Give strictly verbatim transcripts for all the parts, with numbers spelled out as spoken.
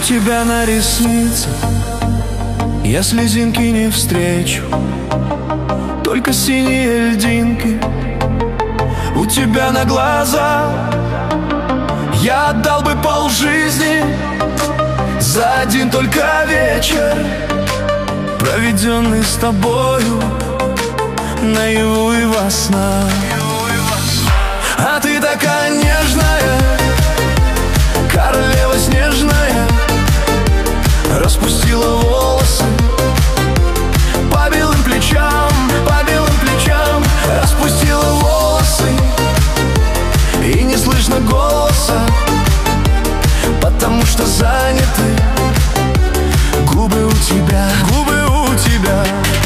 тебя на ресницах я слезинки не встречу, только синие льдинки у тебя на глазах. Я отдал бы полжизни за один только вечер, проведенный с тобою наяву и во снах. А ты такая нежная, королева снежная, распустила волосы по белым плечам, по белым плечам, распустила волосы, и не слышно голоса, потому что заняты губы у тебя, губы у тебя.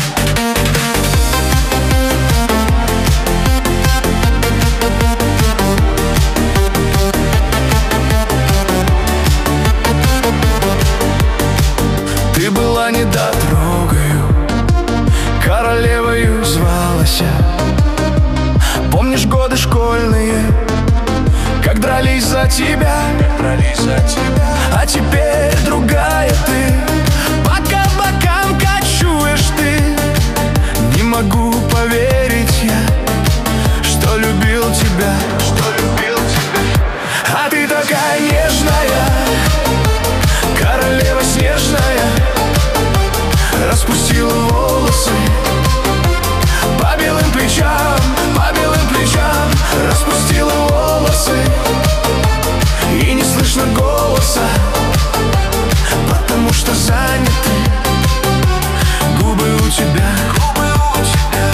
Ты была недотрогою, королевою звалась. Помнишь годы школьные, как дрались за тебя, как дрались за тебя. А теперь другая ты, по кабакам кочуешь ты. Не могу поверить я, что любил тебя, что любил тебя. А ты такая нежная, королева снежная, распустила волосы по белым плечам, по белым плечам, распустила волосы, и не слышно голоса, потому что заняты губы у тебя, губы у тебя.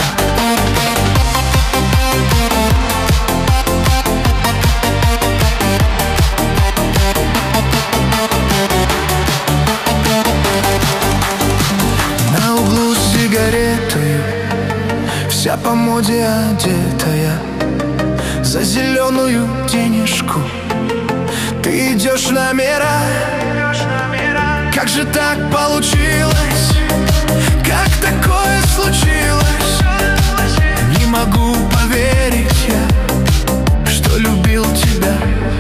На углу с сигаретой, вся по моде одетая, за зеленую денежку ты идешь на мера. Как же так получилось? Как такое случилось? Не могу поверить я, что любил тебя.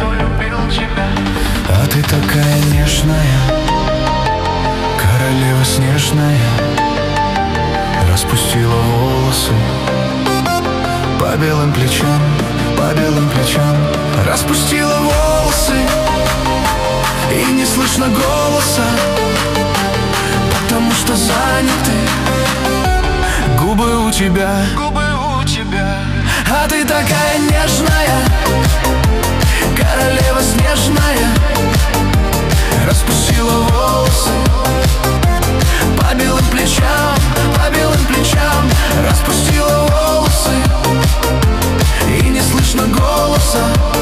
А ты такая нежная, королева снежная, распустила волосы по белым плечам, по белым плечам, распустила волосы, и не слышно голоса, потому что заняты губы у тебя, губы у тебя. А ты такая нежная, королева снежная, распустила волосы по белым плечам, по белым плечам, распустила волосы, и не слышно голоса,